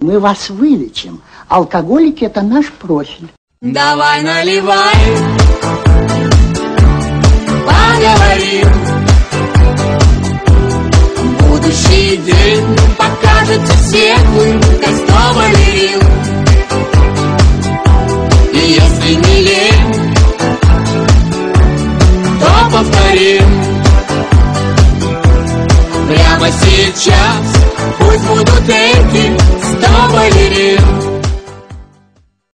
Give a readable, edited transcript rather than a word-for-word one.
Мы вас вылечим. Алкоголики – это наш профиль. Давай наливай.